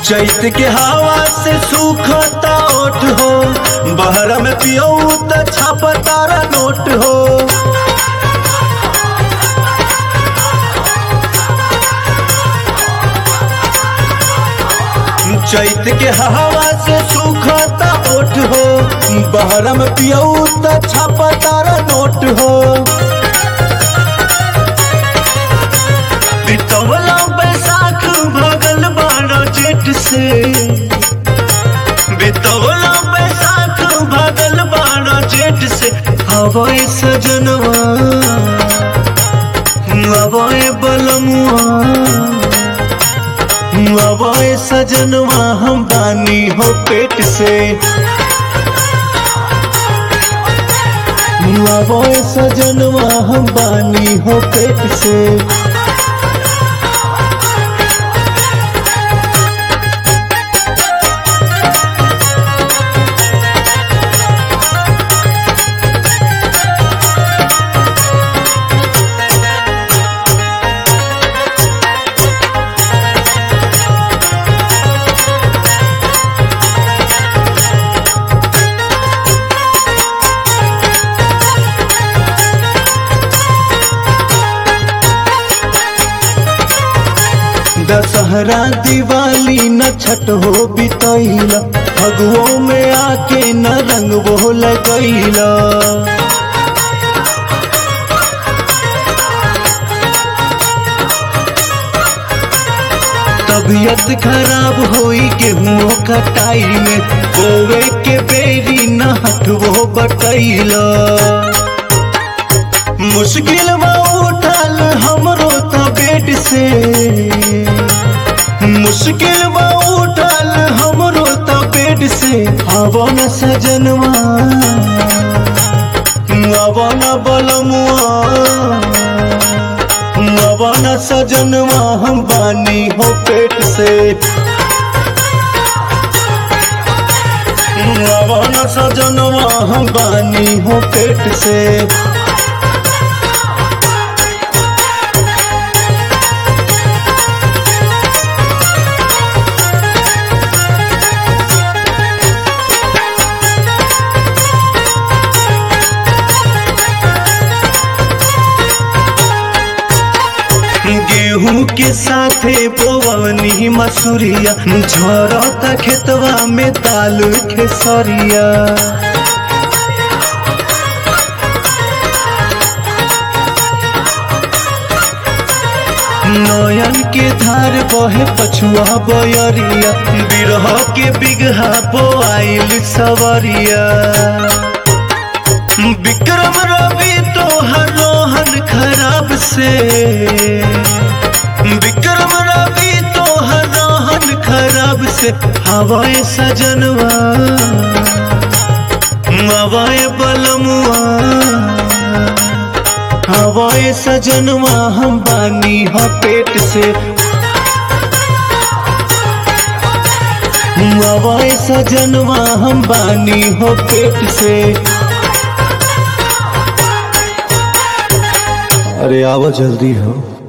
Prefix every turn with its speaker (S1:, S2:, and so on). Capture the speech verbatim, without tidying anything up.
S1: चैत के हवा से सूखता ओठ हो, बहरा में पियो त छापतारा नोट हो। चैत के हवा से सूखता ओठ हो, बहरा में पियो त छापतारा नोट हो। बितौला बैसाख भगल बाड़ा जेठ से, बितौला बैसाख भगल बाड़ा जेठ से। हवाए सजनवा हवाए बलमुआ, हवाए सजनवा हम बानी हो पेट से। हवाए सजनवा हम बानी हो पेट से। दशहरा दिवाली न छठ हो बितैला, फगुओं में आके न रंग वो लगैला। तबीयत खराब होई गेहूं कटाई में, गोवे के बेरी न हट वो बटैला। मुश्किल में उठल हमरो त बेड से, मुश्किल में उठल हमरो त बेड से। हवा न सजनवा हवा न बलमुआ, हवा न सजनवा हम बानी हो पेट से। हवा न सजनवा हम बानी हो पेट से। गेहूं के साथे बोवनी मसूरिया, झरता खेतवा में दाल खेसरिया। नयन के धार बहे पछुआ बयरिया, बिरह के बिगहा बोआइल सवरिया। विक्रम रवि तो हर रोहन खराब से, विक्रम रवि तो हर रोहन खराब से। हवाए सजनवा हवाए बलमुआ, हवाए सजनवा हम बानी हो पेट से। हवाए सजनवा हम बानी हो पेट से। अरे आओ जल्दी हो।